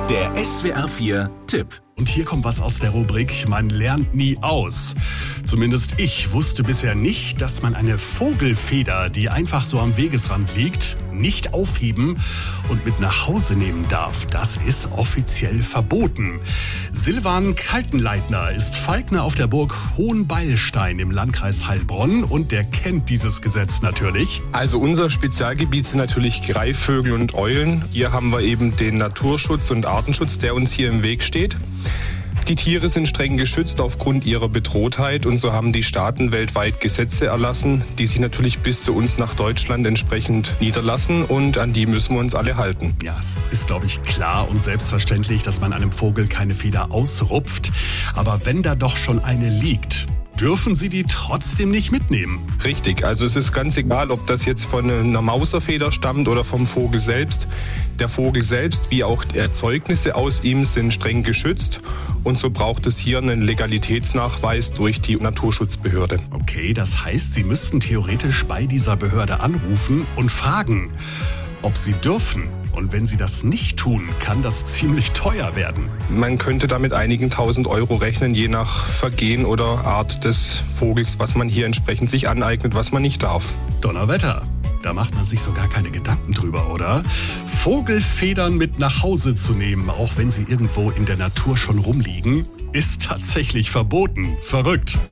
Der SWR4-Tipp. Und hier kommt was aus der Rubrik Man lernt nie aus. Zumindest ich wusste bisher nicht, dass man eine Vogelfeder, die einfach so am Wegesrand liegt, nicht aufheben und mit nach Hause nehmen darf. Das ist offiziell verboten. Silvan Kaltenleitner ist Falkner auf der Burg Hohenbeilstein im Landkreis Heilbronn und der kennt dieses Gesetz natürlich. Also unser Spezialgebiet sind natürlich Greifvögel und Eulen. Hier haben wir eben den Naturschutz und Artenschutz, der uns hier im Weg steht. Die Tiere sind streng geschützt aufgrund ihrer Bedrohtheit und so haben die Staaten weltweit Gesetze erlassen, die sich natürlich bis zu uns nach Deutschland entsprechend niederlassen und an die müssen wir uns alle halten. Ja, es ist, glaube ich, klar und selbstverständlich, dass man einem Vogel keine Feder ausrupft. Aber wenn da doch schon eine liegt, dürfen Sie die trotzdem nicht mitnehmen? Richtig, also es ist ganz egal, ob das jetzt von einer Mauserfeder stammt oder vom Vogel selbst. Der Vogel selbst wie auch die Erzeugnisse aus ihm sind streng geschützt und so braucht es hier einen Legalitätsnachweis durch die Naturschutzbehörde. Okay, das heißt, Sie müssten theoretisch bei dieser Behörde anrufen und fragen, ob Sie dürfen. Und wenn Sie das nicht tun, kann das ziemlich teuer werden. Man könnte da mit einigen 1.000 Euro rechnen, je nach Vergehen oder Art des Vogels, was man hier entsprechend sich aneignet, was man nicht darf. Donnerwetter, da macht man sich so gar keine Gedanken drüber, oder? Vogelfedern mit nach Hause zu nehmen, auch wenn sie irgendwo in der Natur schon rumliegen, ist tatsächlich verboten. Verrückt.